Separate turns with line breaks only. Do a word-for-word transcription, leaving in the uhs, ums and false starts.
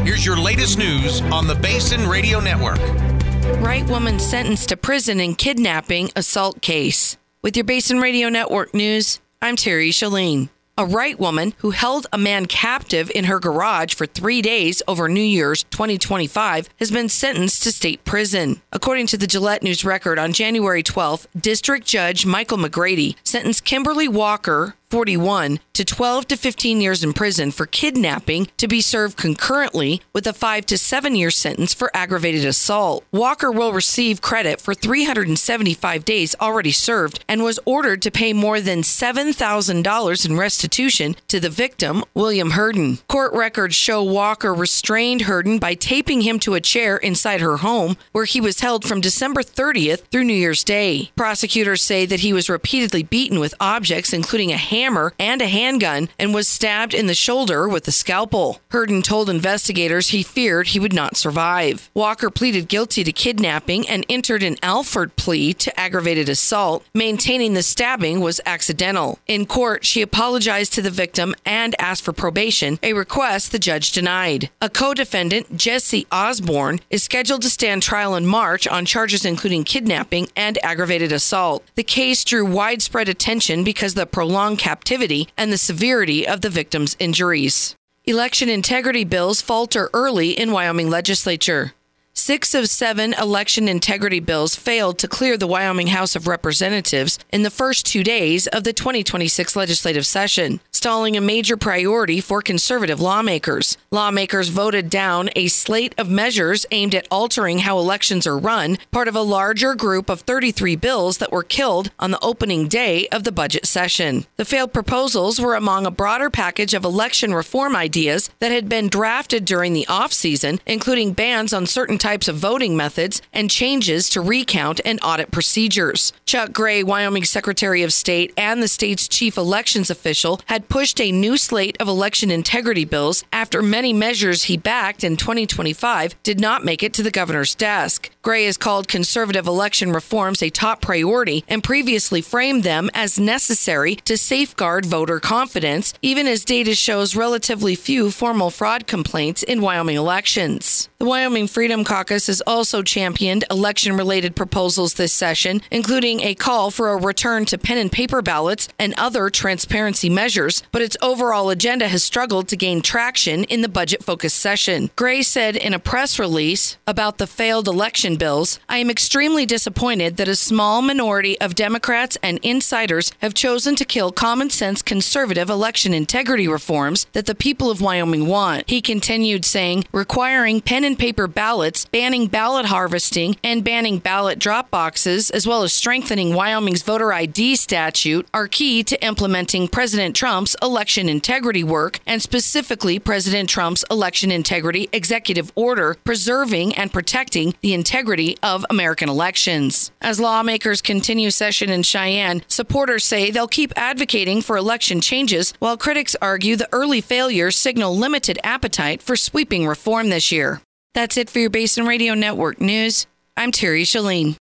Here's your latest news on the Basin Radio Network.
Right woman sentenced to prison in kidnapping assault case. With your Basin Radio Network news, I'm Terry Shalene. A Wright woman who held a man captive in her garage for three days over New Year's twenty twenty-five has been sentenced to state prison. According to the Gillette News Record, on January twelfth, District Judge Michael McGrady sentenced Kimberly Walker, forty-one, to twelve to fifteen years in prison for kidnapping to be served concurrently with a five to seven year sentence for aggravated assault. Walker will receive credit for three hundred seventy-five days already served and was ordered to pay more than seven thousand dollars in restitution to the victim, William Herden. Court records show Walker restrained Herden by taping him to a chair inside her home, where he was held from December thirtieth through New Year's Day. Prosecutors say that he was repeatedly beaten with objects, including a hammer and a handgun, and was stabbed in the shoulder with a scalpel. Herden told investigators he feared he would not survive. Walker pleaded guilty to kidnapping and entered an Alford plea to aggravated assault, maintaining the stabbing was accidental. In court, she apologized to the victim and asked for probation, a request the judge denied. A co-defendant, Jesse Osborne, is scheduled to stand trial in March on charges including kidnapping and aggravated assault. The case drew widespread attention because of the prolonged captivity and the severity of the victim's injuries. Election integrity bills falter early in Wyoming legislature. Six of seven election integrity bills failed to clear the Wyoming House of Representatives in the first two days of the twenty twenty-six legislative session, stalling a major priority for conservative lawmakers. Lawmakers voted down a slate of measures aimed at altering how elections are run, part of a larger group of thirty-three bills that were killed on the opening day of the budget session. The failed proposals were among a broader package of election reform ideas that had been drafted during the off-season, including bans on certain types of voting methods and changes to recount and audit procedures. Chuck Gray, Wyoming Secretary of State and the state's chief elections official, had pushed a new slate of election integrity bills after many measures he backed in twenty twenty-five did not make it to the governor's desk. Gray has called conservative election reforms a top priority and previously framed them as necessary to safeguard voter confidence, even as data shows relatively few formal fraud complaints in Wyoming elections. The Wyoming Freedom Caucus has also championed election-related proposals this session, including a call for a return to pen and paper ballots and other transparency measures, but its overall agenda has struggled to gain traction in the budget-focused session. Gray said in a press release about the failed election bills, "I am extremely disappointed that a small minority of Democrats and insiders have chosen to kill common-sense conservative election integrity reforms that the people of Wyoming want." He continued saying, "Requiring pen and paper ballots, banning ballot harvesting, and banning ballot drop boxes, as well as strengthening Wyoming's voter I D statute, are key to implementing President Trump's election integrity work, and specifically President Trump's election integrity executive order, preserving and protecting the integrity of American elections." As lawmakers continue session in Cheyenne, supporters say they'll keep advocating for election changes, while critics argue the early failures signal limited appetite for sweeping reform this year. That's it for your Basin Radio Network news. I'm Terry Shalene.